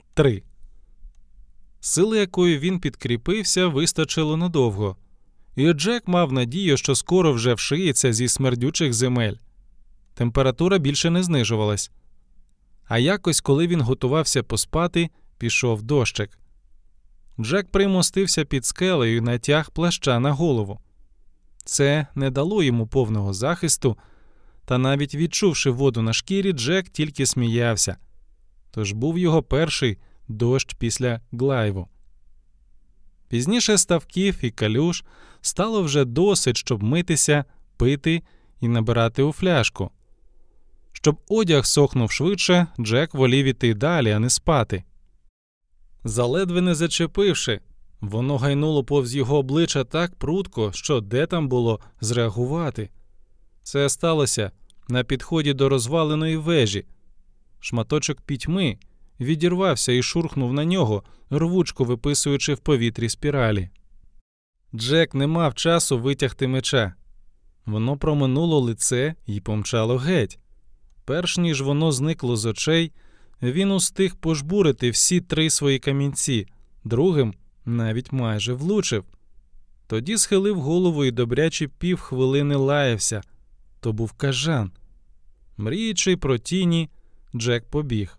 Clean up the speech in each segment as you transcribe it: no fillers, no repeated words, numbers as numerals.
3. Сили, якою він підкріпився, вистачило надовго. І Джек мав надію, що скоро вже вшиється зі смердючих земель. Температура більше не знижувалась. А якось, коли він готувався поспати, пішов дощик. Джек примостився під скелею і натяг плаща на голову. Це не дало йому повного захисту, та навіть відчувши воду на шкірі, Джек тільки сміявся. Тож був його перший дощ після Глайву. Пізніше ставків і калюж стало вже досить, щоб митися, пити і набирати у фляжку. Щоб одяг сохнув швидше, Джек волів іти далі, а не спати. Заледве не зачепивши, воно гайнуло повз його обличчя так прудко, що де там було зреагувати. Це сталося на підході до розваленої вежі. Шматочок пітьми відірвався і шурхнув на нього, рвучко виписуючи в повітрі спіралі. Джек не мав часу витягти меча. Воно проминуло лице і помчало геть. Перш ніж воно зникло з очей, він устиг пожбурити всі 3 свої камінці, другим навіть майже влучив. Тоді схилив голову і добряче півхвилини лаявся. То був кажан. Мріючи про тіні, Джек побіг.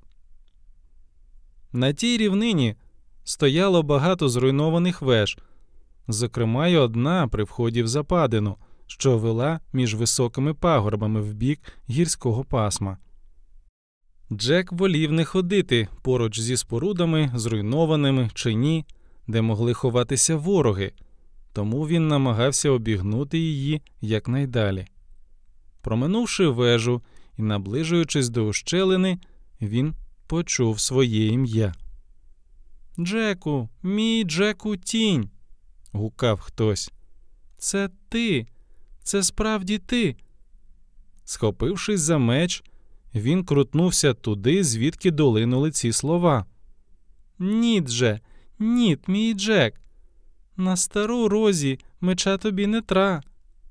На тій рівнині стояло багато зруйнованих веж, зокрема й одна при вході в западину, що вела між високими пагорбами в бік гірського пасма. Джек волів не ходити поруч зі спорудами, зруйнованими чи ні, де могли ховатися вороги, тому він намагався обігнути її якнайдалі. Проминувши вежу і наближуючись до ущелини, він почув своє ім'я. «Джеку, мій Джеку тінь!» – гукав хтось. «Це ти! Це справді ти!» Схопившись за меч, він крутнувся туди, звідки долинули ці слова. «Ніт же! Ніт, мій Джек! На стару Розі меча тобі не тра!»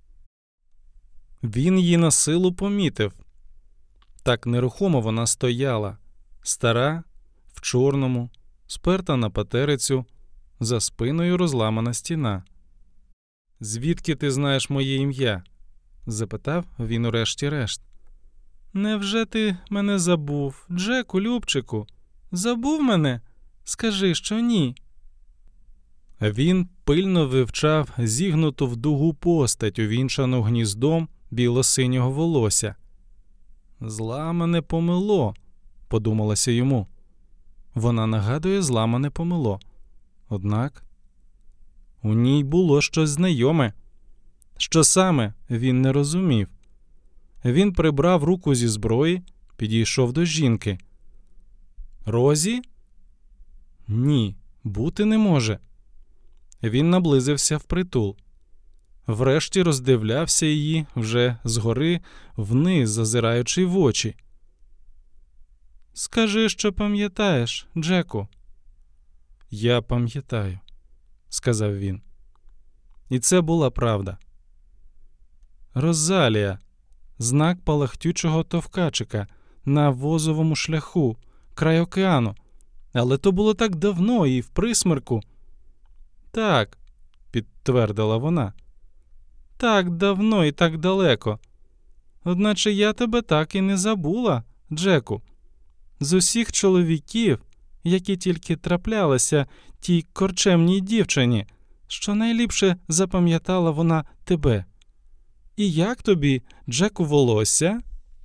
Він її на силу помітив. Так нерухомо вона стояла, стара, в чорному, сперта на патерицю, за спиною розламана стіна. «Звідки ти знаєш моє ім'я?» – запитав він урешті-решт. «Невже ти мене забув, Джеку, любчику? Забув мене? Скажи, що ні». Він пильно вивчав зігнуту в дугу постать, увінчану гніздом біло-синього волосся. «Зламане помило», – подумалося йому. Вона нагадує зламане помило. Однак у ній було щось знайоме. Що саме, він не розумів. Він прибрав руку зі зброї, підійшов до жінки. «Розі?» Ні, бути не може. Він наблизився впритул. Врешті роздивлявся її вже згори вниз, зазираючи в очі. «Скажи, що пам'ятаєш, Джеку». «Я пам'ятаю», – сказав він. І це була правда. Розалія, знак палахтючого товкачика на возовому шляху, край океану. Але то було так давно і в присмерку. «Так», – підтвердила вона. «Так давно і так далеко. Одначе я тебе так і не забула, Джеку. З усіх чоловіків, які тільки траплялися тій корчемній дівчині, що найліпше запам'ятала вона тебе. І як тобі, Джеку, волосся?»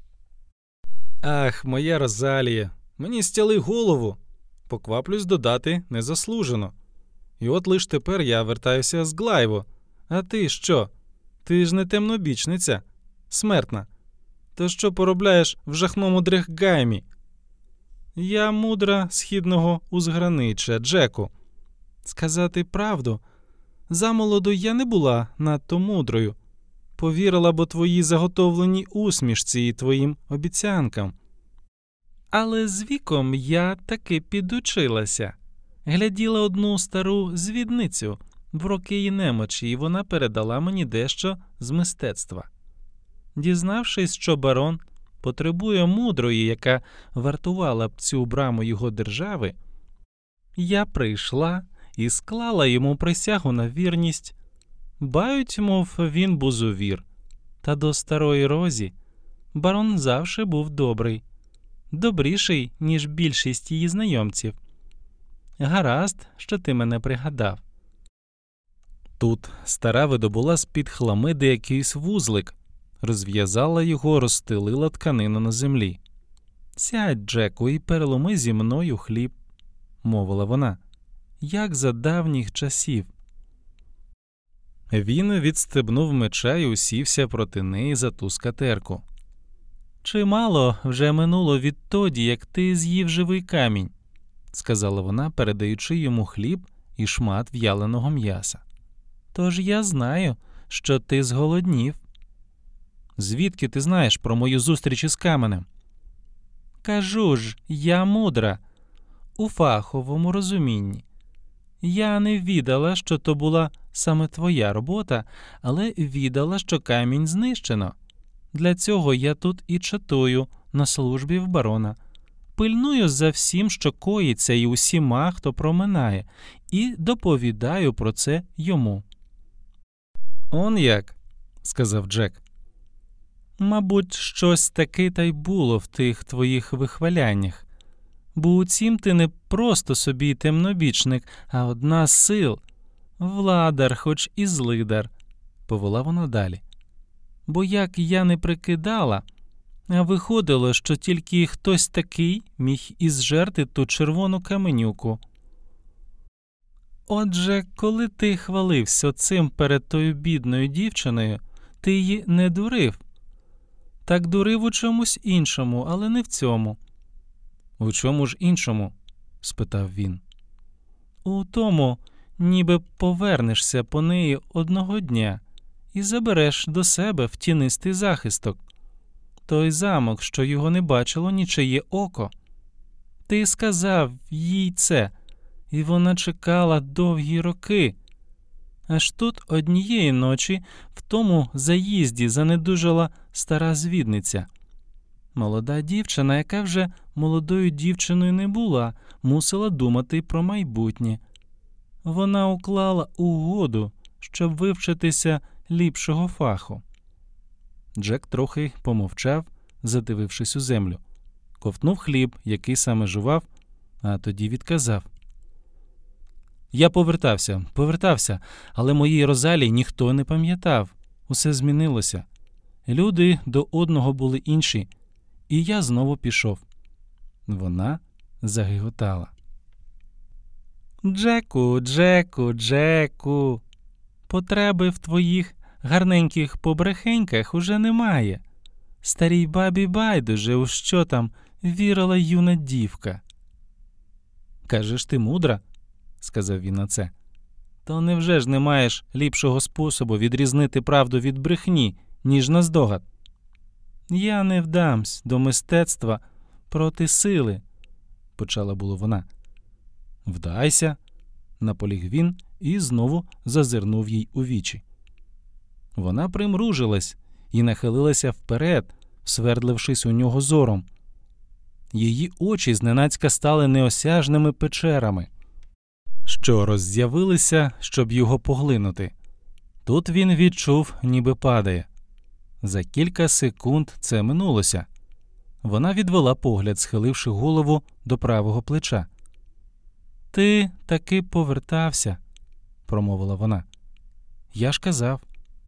«Ах, моя Розалія, мені стяли голову», покваплюсь додати незаслужено. І от лиш тепер я вертаюся з Глайву. А ти що? Ти ж не темнобічниця, смертна. То що поробляєш в жахному Дрехгаймі? Я мудра східного узграниччя, Джеку. Сказати правду, замолоду я не була надто мудрою. Повірила б у твоїй заготовленій усмішці і твоїм обіцянкам. Але з віком я таки підучилася. Гляділа одну стару звідницю в роки її немочі, і вона передала мені дещо з мистецтва. Дізнавшись, що барон потребує мудрої, яка вартувала б цю браму його держави, Я прийшла і склала йому присягу на вірність. Бають, мов, він бузовір. Та до старої Розі барон завше був добрий. Добріший, ніж більшість її знайомців. Гаразд, що ти мене пригадав. Тут стара видобула з-під хламиди якийсь вузлик, розв'язала його, розстелила тканину на землі. «Сядь, Джеку, і переломи зі мною хліб», – мовила вона, – «як за давніх часів». Він відстебнув меча і усівся проти неї за ту скатерку. «Чимало вже минуло відтоді, як ти з'їв живий камінь», – сказала вона, передаючи йому хліб і шмат в'яленого м'яса. «Тож я знаю, що ти зголоднів». «Звідки ти знаєш про мою зустріч із каменем?» «Кажу ж, я мудра, у фаховому розумінні. Я не відала, що то була саме твоя робота, але відала, що камінь знищено. Для цього я тут і чатую на службі в барона. Пильную за всім, що коїться, і усіма, хто проминає, і доповідаю про це йому». «Он як?» – сказав Джек. «Мабуть, щось таке та й було в тих твоїх вихваляннях. Бо у цім ти не просто собі темнобічник, а одна з сил. Владар, хоч і злидар», – повела вона далі. «Бо як я не прикидала, а виходило, що тільки хтось такий міг ізжерти ту червону каменюку. Отже, коли ти хвалився цим перед тою бідною дівчиною, ти її не дурив. Так дурив у чомусь іншому, але не в цьому». «У чому ж іншому?» – спитав він. «У тому, ніби повернешся по неї одного дня і забереш до себе в тінистий захисток. Той замок, що його не бачило нічиє око. Ти сказав їй це, і вона чекала довгі роки. Аж тут однієї ночі в тому заїзді занедужала стара звідниця. Молода дівчина, яка вже молодою дівчиною не була, мусила думати про майбутнє. Вона уклала угоду, щоб вивчитися ліпшого фаху». Джек трохи помовчав, задивившись у землю. Ковтнув хліб, який саме жував, а тоді відказав. «Я повертався, але моїй Розалії ніхто не пам'ятав. Усе змінилося. Люди до одного були інші, і я знову пішов». Вона загиготала. «Джеку, Джеку, Джеку, потреби в твоїх гарненьких побрехеньках уже немає. Старій бабі байдуже, у що там вірила юна дівка». «Кажеш, ти мудра?» – сказав він на це. «То невже ж не маєш ліпшого способу відрізнити правду від брехні, ніж наздогад?» «Я не вдамсь до мистецтва проти сили», – почала було вона. «Вдайся», – наполіг він і знову зазирнув їй у вічі. Вона примружилась і нахилилася вперед, свердлившись у нього зором. Її очі зненацька стали неосяжними печерами, що роззявилися, щоб його поглинути. Тут він відчув, ніби падає. За кілька секунд це минулося. Вона відвела погляд, схиливши голову до правого плеча. «Ти таки повертався», – промовила вона. «Я ж казав».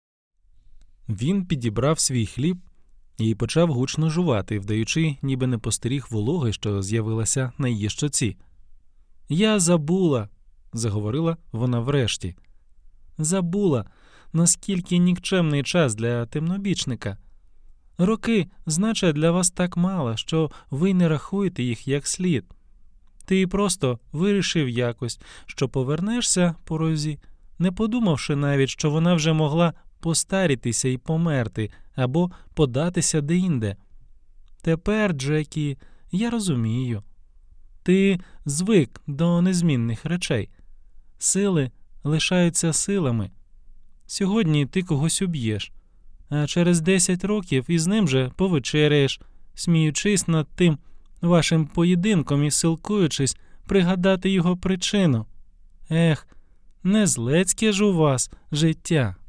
Він підібрав свій хліб і почав гучно жувати, вдаючи, ніби не постеріг вологи, що з'явилася на її щоці. «Я забула», – заговорила вона врешті. «Забула, наскільки нікчемний час для темнобічника. Роки значать для вас так мало, що ви не рахуєте їх як слід. Ти просто вирішив якось, що повернешся по Розі, не подумавши навіть, що вона вже могла постарітися і померти або податися деінде. Тепер, Джекі, я розумію. Ти звик до незмінних речей. Сили лишаються силами. Сьогодні ти когось уб'єш, а через 10 років із ним же повечеряєш, сміючись над тим вашим поєдинком і силкуючись пригадати його причину. Ех, не злецьке ж у вас життя.